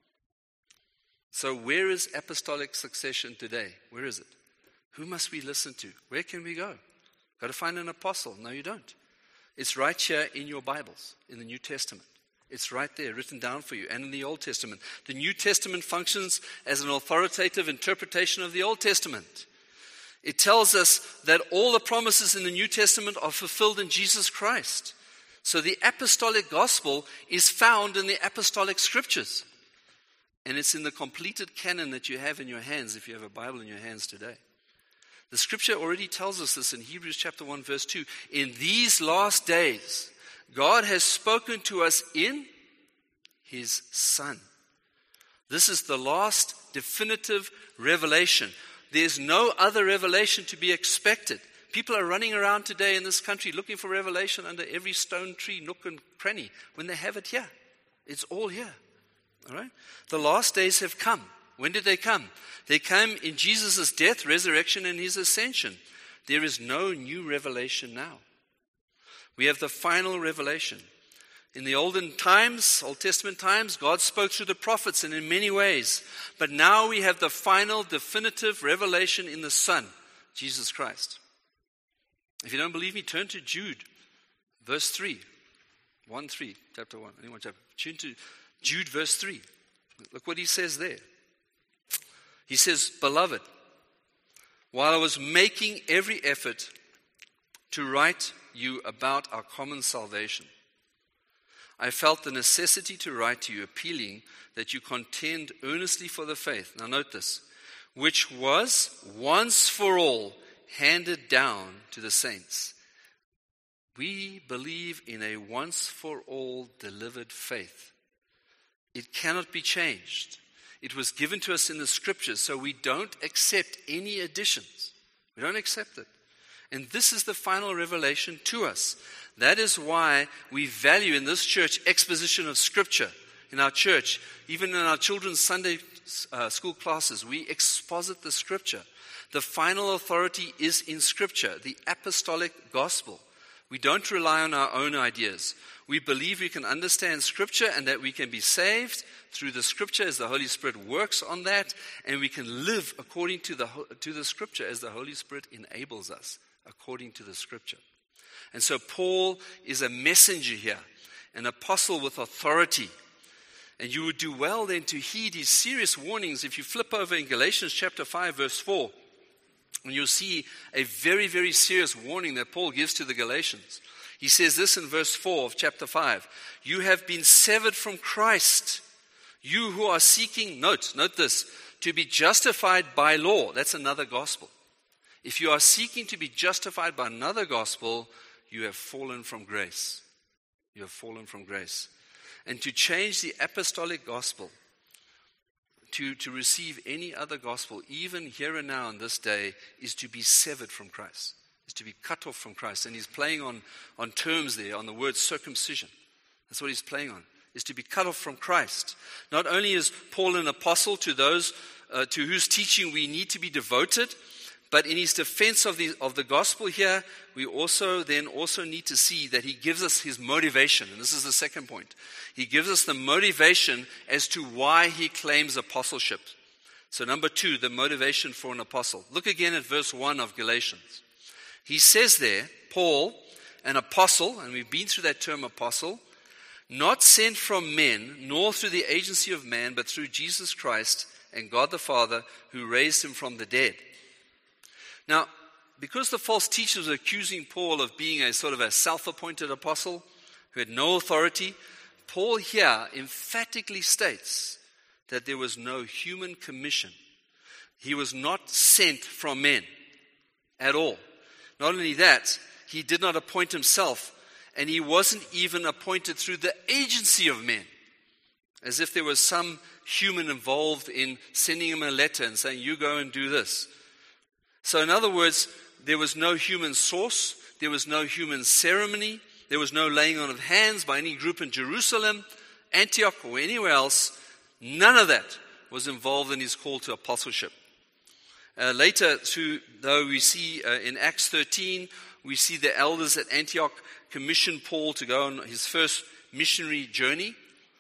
S1: So where is apostolic succession today? Where is it? Who must we listen to? Where can we go? Got to find an apostle. No, you don't. It's right here in your Bibles, in the New Testament. It's right there, written down for you, and in the Old Testament. The New Testament functions as an authoritative interpretation of the Old Testament. It tells us that all the promises in the New Testament are fulfilled in Jesus Christ. So the apostolic gospel is found in the apostolic scriptures. And it's in the completed canon that you have in your hands, if you have a Bible in your hands today. The scripture already tells us this in Hebrews chapter 1, verse 2. In these last days, God has spoken to us in his Son. This is the last definitive revelation. There's no other revelation to be expected. People are running around today in this country looking for revelation under every stone tree, nook and cranny, when they have it here. It's all here. All right? The last days have come. When did they come? They came in Jesus' death, resurrection, and his ascension. There is no new revelation now. We have the final revelation. In the olden times, Old Testament times, God spoke through the prophets and in many ways. But now we have the final definitive revelation in the Son, Jesus Christ. If you don't believe me, turn to Jude, verse 3. 1:3, chapter 1. Anyone chapter? Turn to Jude, verse 3. Look what he says there. He says, Beloved, while I was making every effort to write you about our common salvation, I felt the necessity to write to you, appealing that you contend earnestly for the faith. Now note this, which was once for all handed down to the saints. We believe in a once for all delivered faith. It cannot be changed. It was given to us in the scriptures, so we don't accept any additions. We don't accept it. And this is the final revelation to us. That is why we value in this church exposition of Scripture. In our church, even in our children's Sunday school classes, we exposit the Scripture. The final authority is in Scripture, the apostolic gospel. We don't rely on our own ideas. We believe we can understand Scripture and that we can be saved through the Scripture as the Holy Spirit works on that, and we can live according to the Scripture as the Holy Spirit enables us according to the Scripture. And so Paul is a messenger here, an apostle with authority. And you would do well then to heed his serious warnings. If you flip over in Galatians chapter 5, verse 4, And you'll see a very, very serious warning that Paul gives to the Galatians. He says this in verse 4 of chapter 5. You have been severed from Christ. You who are seeking, note this, to be justified by law. That's another gospel. If you are seeking to be justified by another gospel, you have fallen from grace. You have fallen from grace. And to change the apostolic gospel, to receive any other gospel, even here and now in this day, is to be severed from Christ, is to be cut off from Christ. And he's playing on terms there, on the word circumcision. That's what he's playing on, is to be cut off from Christ. Not only is Paul an apostle to those to whose teaching we need to be devoted, but in his defense of the gospel here, we also need to see that he gives us his motivation. And this is the second point. He gives us the motivation as to why he claims apostleship. So number 2, the motivation for an apostle. Look again at verse 1 of Galatians. He says there, Paul, an apostle, and we've been through that term apostle, not sent from men, nor through the agency of man, but through Jesus Christ and God the Father, who raised him from the dead. Now, because the false teachers were accusing Paul of being a sort of a self-appointed apostle who had no authority, Paul here emphatically states that there was no human commission. He was not sent from men at all. Not only that, he did not appoint himself, and he wasn't even appointed through the agency of men, as if there was some human involved in sending him a letter and saying, you go and do this. So in other words, there was no human source, there was no human ceremony, there was no laying on of hands by any group in Jerusalem, Antioch, or anywhere else. None of that was involved in his call to apostleship. Later, though we see in Acts 13, we see the elders at Antioch commission Paul to go on his first missionary journey.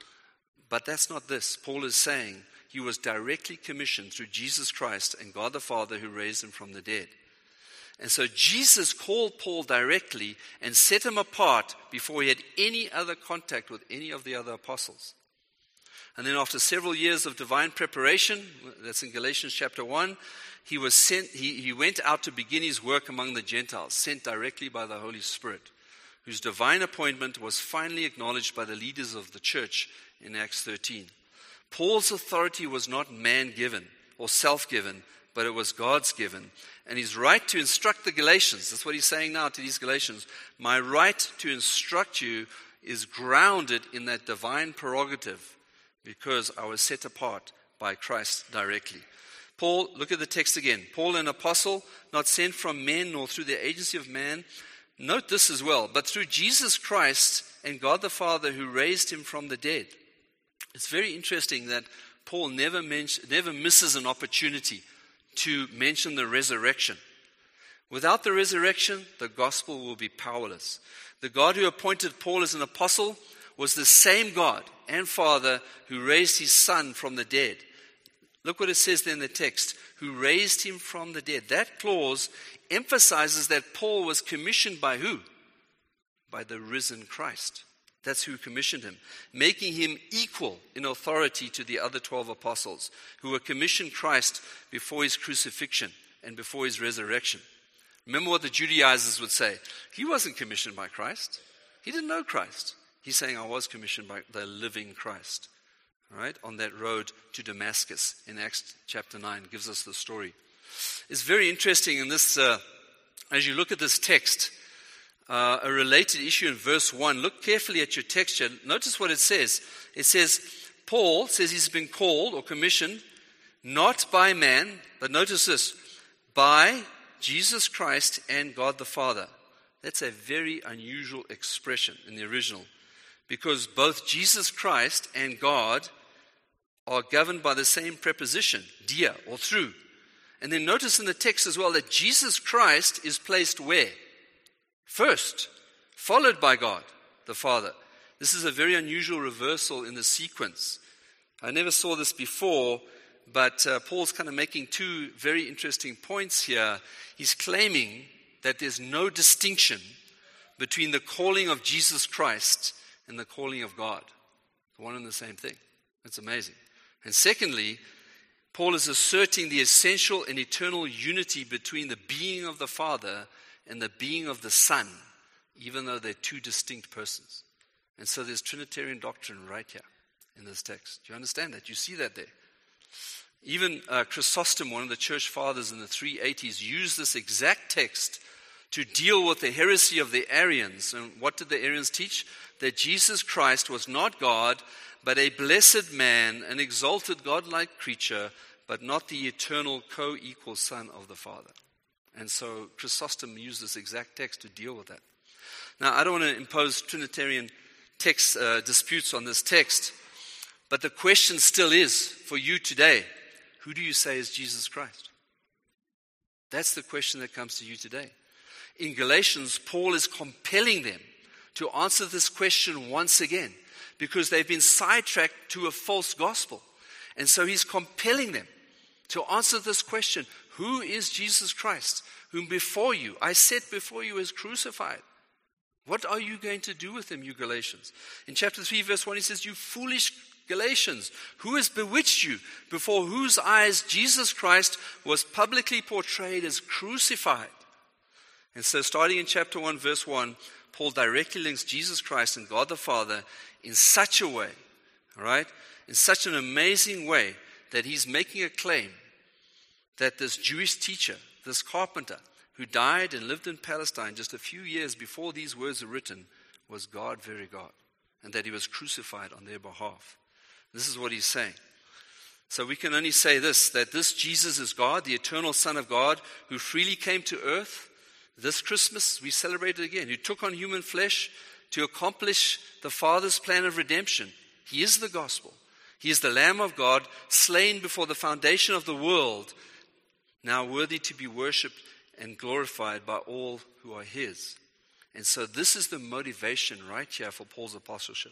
S1: But that's not this. Paul is saying he was directly commissioned through Jesus Christ and God the Father who raised him from the dead. And so Jesus called Paul directly and set him apart before he had any other contact with any of the other apostles. And then after several years of divine preparation, that's in Galatians chapter 1, he was sent. He went out to begin his work among the Gentiles, sent directly by the Holy Spirit, whose divine appointment was finally acknowledged by the leaders of the church in Acts 13. Paul's authority was not man-given or self-given, but it was God's given. And his right to instruct the Galatians, that's what he's saying now to these Galatians, my right to instruct you is grounded in that divine prerogative because I was set apart by Christ directly. Paul, look at the text again. Paul, an apostle, not sent from men nor through the agency of man. Note this as well, but through Jesus Christ and God the Father who raised him from the dead. It's very interesting that Paul never misses an opportunity to mention the resurrection. Without the resurrection, the gospel will be powerless. The God who appointed Paul as an apostle was the same God and Father who raised his Son from the dead. Look what it says there in the text, who raised him from the dead. That clause emphasizes that Paul was commissioned by who? By the risen Christ. That's who commissioned him, making him equal in authority to the other 12 apostles who were commissioned Christ before his crucifixion and before his resurrection. Remember what the Judaizers would say. He wasn't commissioned by Christ. He didn't know Christ. He's saying, I was commissioned by the living Christ. All right, on that road to Damascus in Acts chapter 9 gives us the story. It's very interesting in this, as you look at this text, a related issue in verse 1. Look carefully at your texture. Notice what it says. It says, Paul says he's been called or commissioned not by man, but notice this, by Jesus Christ and God the Father. That's a very unusual expression in the original, because both Jesus Christ and God are governed by the same preposition, dia, or through. And then notice in the text as well that Jesus Christ is placed where? First, followed by God, the Father. This is a very unusual reversal in the sequence. I never saw this before, but Paul's kind of making two very interesting points here. He's claiming that there's no distinction between the calling of Jesus Christ and the calling of God. One and the same thing. That's amazing. And secondly, Paul is asserting the essential and eternal unity between the being of the Father and the being of the Son, even though they're two distinct persons. And so there's Trinitarian doctrine right here in this text. Do you understand that? You see that there. Even Chrysostom, one of the church fathers in the 380s, used this exact text to deal with the heresy of the Arians. And what did the Arians teach? That Jesus Christ was not God, but a blessed man, an exalted godlike creature, but not the eternal co-equal Son of the Father. And so Chrysostom used this exact text to deal with that. Now, I don't want to impose Trinitarian text disputes on this text, but the question still is, for you today, who do you say is Jesus Christ? That's the question that comes to you today. In Galatians, Paul is compelling them to answer this question once again, because they've been sidetracked to a false gospel. And so he's compelling them to answer this question: who is Jesus Christ, whom before you, I set before you as crucified? What are you going to do with him, you Galatians? In chapter 3, verse 1, he says, you foolish Galatians, who has bewitched you, before whose eyes Jesus Christ was publicly portrayed as crucified? And so starting in chapter 1, verse 1, Paul directly links Jesus Christ and God the Father in such a way, all right, in such an amazing way, that he's making a claim that this Jewish teacher, this carpenter, who died and lived in Palestine just a few years before these words were written, was God, very God, and that he was crucified on their behalf. This is what he's saying. So we can only say this, that this Jesus is God, the eternal Son of God, who freely came to earth. This Christmas, we celebrate it again, who took on human flesh to accomplish the Father's plan of redemption. He is the gospel. He is the Lamb of God, slain before the foundation of the world, now worthy to be worshipped and glorified by all who are his. And so this is the motivation right here for Paul's apostleship.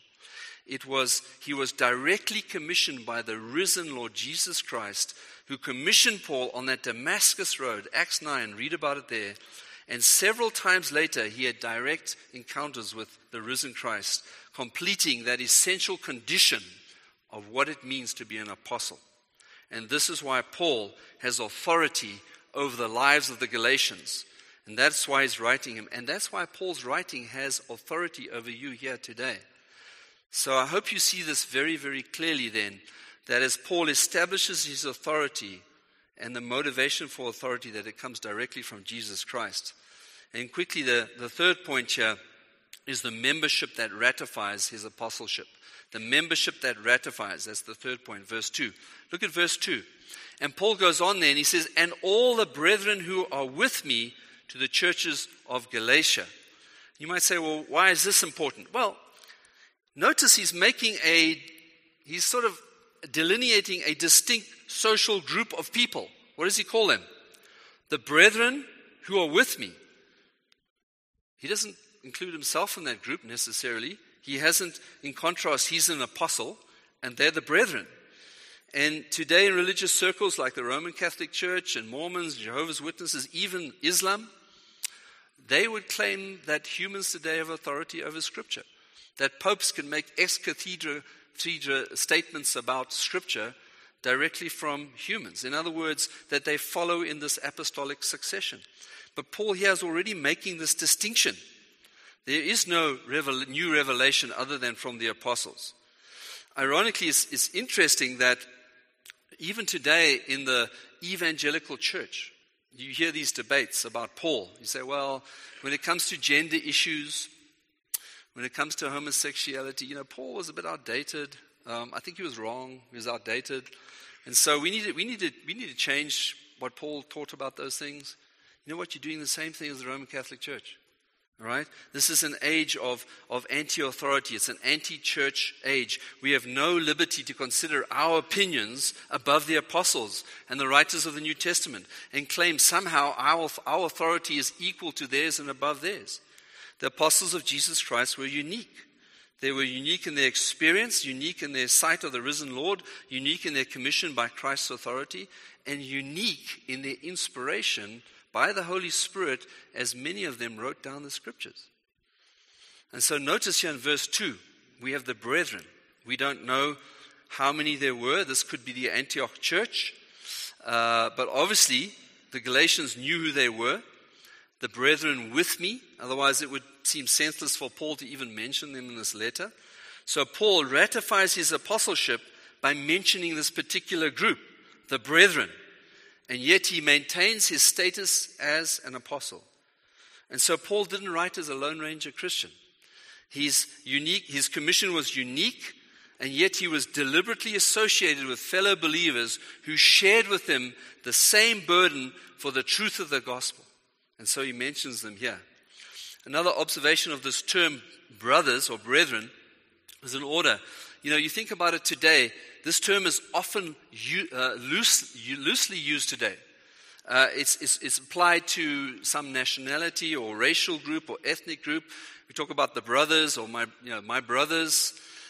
S1: He was directly commissioned by the risen Lord Jesus Christ, who commissioned Paul on that Damascus road, Acts 9, read about it there. And several times later, he had direct encounters with the risen Christ, completing that essential condition of what it means to be an apostle. And this is why Paul has authority over the lives of the Galatians. And that's why he's writing him. And that's why Paul's writing has authority over you here today. So I hope you see this very, very clearly then, that as Paul establishes his authority and the motivation for authority, that it comes directly from Jesus Christ. And quickly, the third point here is the membership that ratifies his apostleship. The membership that ratifies, that's the third point, verse 2. Look at verse 2. And Paul goes on there and he says, and all the brethren who are with me to the churches of Galatia. You might say, well, why is this important? Well, notice he's sort of delineating a distinct social group of people. What does he call them? The brethren who are with me. He doesn't include himself in that group necessarily. He hasn't, in contrast, he's an apostle, and they're the brethren. And today in religious circles like the Roman Catholic Church and Mormons, Jehovah's Witnesses, even Islam, they would claim that humans today have authority over Scripture, that popes can make ex cathedra statements about Scripture directly from humans. In other words, that they follow in this apostolic succession. But Paul here is already making this distinction. There is no new revelation other than from the apostles. Ironically, it's interesting that even today in the evangelical church, you hear these debates about Paul. You say, well, when it comes to gender issues, when it comes to homosexuality, Paul was a bit outdated. I think he was wrong. He was outdated. And so we need to change what Paul taught about those things. You know what? You're doing the same thing as the Roman Catholic Church. All right? This is an age of anti-authority. It's an anti-church age. We have no liberty to consider our opinions above the apostles and the writers of the New Testament and claim somehow our authority is equal to theirs and above theirs. The apostles of Jesus Christ were unique. They were unique in their experience, unique in their sight of the risen Lord, unique in their commission by Christ's authority, and unique in their inspiration by the Holy Spirit, as many of them wrote down the Scriptures. And so notice here in verse 2, we have the brethren. We don't know how many there were. This could be the Antioch church. But obviously, the Galatians knew who they were, the brethren with me. Otherwise, it would seem senseless for Paul to even mention them in this letter. So Paul ratifies his apostleship by mentioning this particular group, the brethren. And yet he maintains his status as an apostle. And so Paul didn't write as a Lone Ranger Christian. He's unique. His commission was unique, and yet he was deliberately associated with fellow believers who shared with him the same burden for the truth of the gospel. And so he mentions them here. Another observation of this term, brothers or brethren, is in order. You think about it today, this term is often loosely used today. It's applied to some nationality or racial group or ethnic group. We talk about the brothers or my brothers.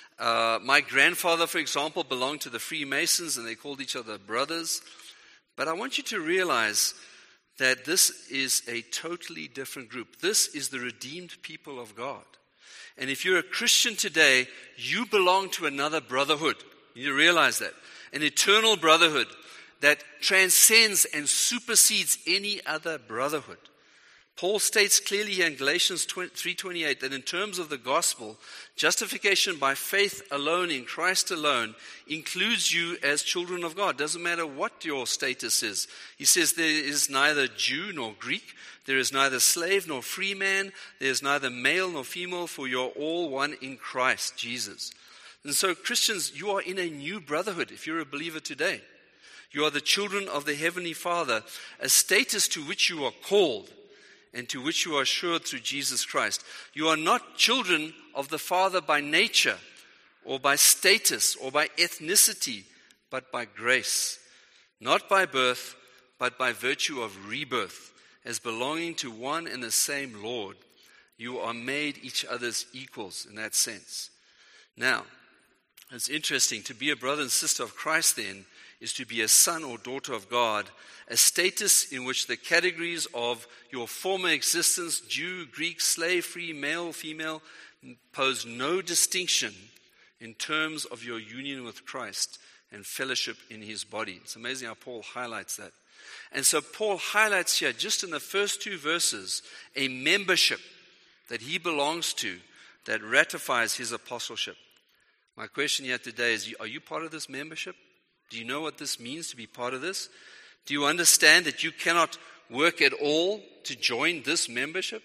S1: My grandfather, for example, belonged to the Freemasons, and they called each other brothers. But I want you to realize that this is a totally different group. This is the redeemed people of God. And if you're a Christian today, you belong to another brotherhood. You realize that. An eternal brotherhood that transcends and supersedes any other brotherhood. Paul states clearly here in Galatians 3:28 that in terms of the gospel, justification by faith alone in Christ alone includes you as children of God. Doesn't matter what your status is. He says there is neither Jew nor Greek. There is neither slave nor free man. There is neither male nor female, for you are all one in Christ Jesus. And so Christians, you are in a new brotherhood if you're a believer today. You are the children of the Heavenly Father, a status to which you are called and to which you are assured through Jesus Christ. You are not children of the Father by nature or by status or by ethnicity, but by grace. Not by birth, but by virtue of rebirth, as belonging to one and the same Lord. You are made each other's equals in that sense. Now, it's interesting, to be a brother and sister of Christ then is to be a son or daughter of God, a status in which the categories of your former existence, Jew, Greek, slave, free, male, female, pose no distinction in terms of your union with Christ and fellowship in his body. It's amazing how Paul highlights that. And so Paul highlights here, just in the first two verses, a membership that he belongs to that ratifies his apostleship. My question here today is, are you part of this membership? Do you know what this means to be part of this? Do you understand that you cannot work at all to join this membership?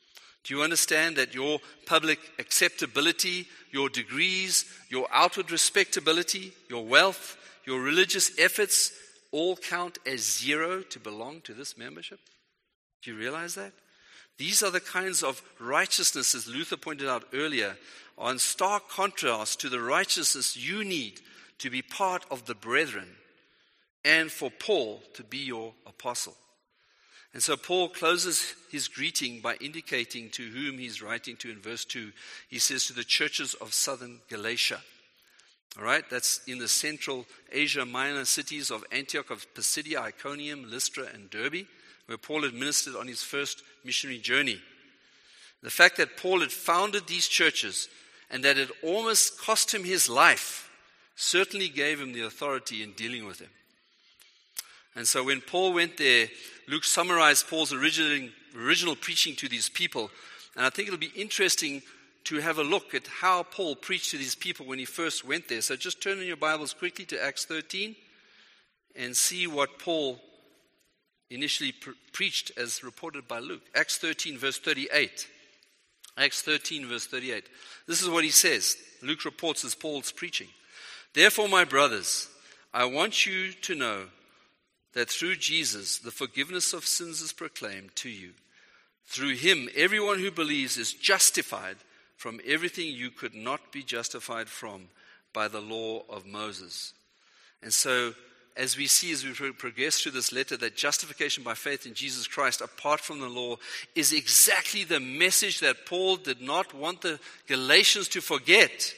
S1: Do you understand that your public acceptability, your degrees, your outward respectability, your wealth, your religious efforts all count as zero to belong to this membership? Do you realize that? These are the kinds of righteousness, as Luther pointed out earlier, are in stark contrast to the righteousness you need to be part of the brethren and for Paul to be your apostle. And so Paul closes his greeting by indicating to whom he's writing to in verse 2. He says to the churches of southern Galatia. All right, that's in the central Asia Minor cities of Antioch, of Pisidia, Iconium, Lystra, and Derbe, where Paul had ministered on his first missionary journey. The fact that Paul had founded these churches and that it almost cost him his life certainly gave him the authority in dealing with them. And so when Paul went there, Luke summarized Paul's original preaching to these people. And I think it'll be interesting to have a look at how Paul preached to these people when he first went there. So just turn in your Bibles quickly to Acts 13 and see what Paul initially preached as reported by Luke. Acts 13, verse 38. Acts 13, verse 38. This is what he says. Luke reports as Paul's preaching. Therefore, my brothers, I want you to know that through Jesus, the forgiveness of sins is proclaimed to you. Through him, everyone who believes is justified from everything you could not be justified from by the law of Moses. And so, as we see as we progress through this letter, that justification by faith in Jesus Christ apart from the law is exactly the message that Paul did not want the Galatians to forget.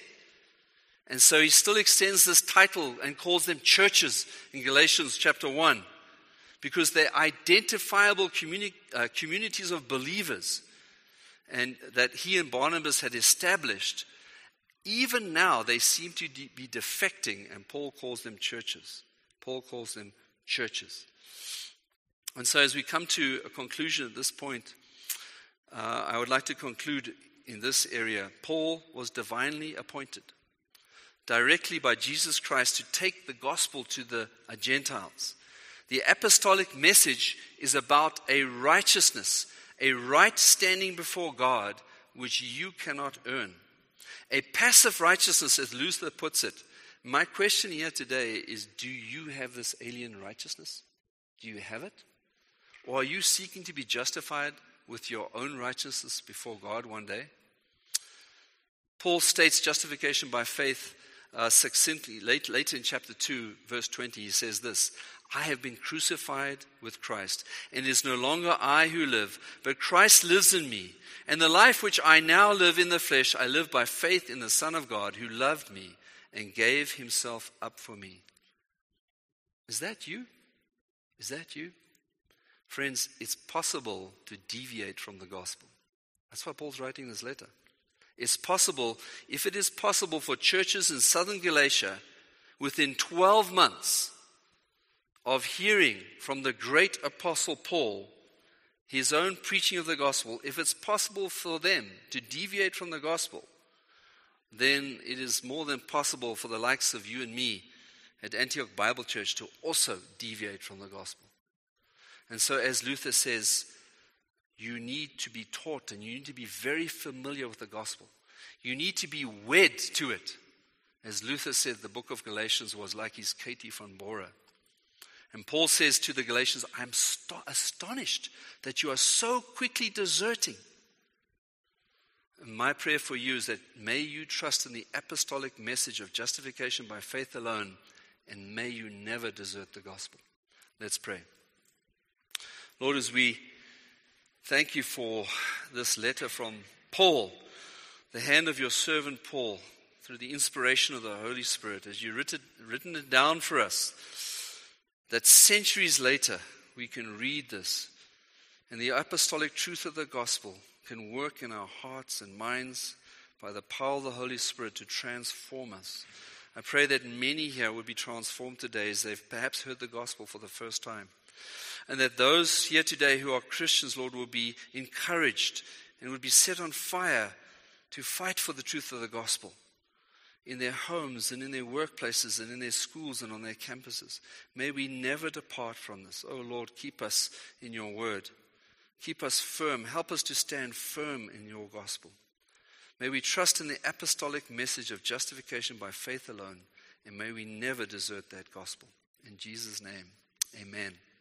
S1: And so he still extends this title and calls them churches in Galatians chapter 1, because they're identifiable communities of believers and that he and Barnabas had established. Even now they seem to be defecting, and Paul calls them churches. Paul calls them churches. And so as we come to a conclusion at this point, I would like to conclude in this area. Paul was divinely appointed directly by Jesus Christ to take the gospel to the Gentiles. The apostolic message is about a righteousness, a right standing before God, which you cannot earn. A passive righteousness, as Luther puts it. My question here today is, do you have this alien righteousness? Do you have it? Or are you seeking to be justified with your own righteousness before God one day? Paul states justification by faith succinctly. Later in chapter 2, verse 20, he says this: I have been crucified with Christ, and it is no longer I who live, but Christ lives in me. And the life which I now live in the flesh, I live by faith in the Son of God, who loved me and gave himself up for me. Is that you? Is that you? Friends, it's possible to deviate from the gospel. That's why Paul's writing this letter. It's possible, if it is possible for churches in southern Galatia, within 12 months of hearing from the great apostle Paul, his own preaching of the gospel, if it's possible for them to deviate from the gospel, then it is more than possible for the likes of you and me at Antioch Bible Church to also deviate from the gospel. And so as Luther says, you need to be taught and you need to be very familiar with the gospel. You need to be wed to it. As Luther said, the book of Galatians was like his Katie von Bora. And Paul says to the Galatians, I'm astonished that you are so quickly deserting. And my prayer for you is that may you trust in the apostolic message of justification by faith alone, and may you never desert the gospel. Let's pray. Lord, as we thank you for this letter from Paul, the hand of your servant Paul, through the inspiration of the Holy Spirit, as you written it down for us, that centuries later we can read this, and the apostolic truth of the gospel can work in our hearts and minds by the power of the Holy Spirit to transform us. I pray that many here would be transformed today as they've perhaps heard the gospel for the first time. And that those here today who are Christians, Lord, will be encouraged and would be set on fire to fight for the truth of the gospel in their homes and in their workplaces and in their schools and on their campuses. May we never depart from this. Oh, Lord, keep us in your word. Keep us firm. Help us to stand firm in your gospel. May we trust in the apostolic message of justification by faith alone, and may we never desert that gospel. In Jesus' name, amen.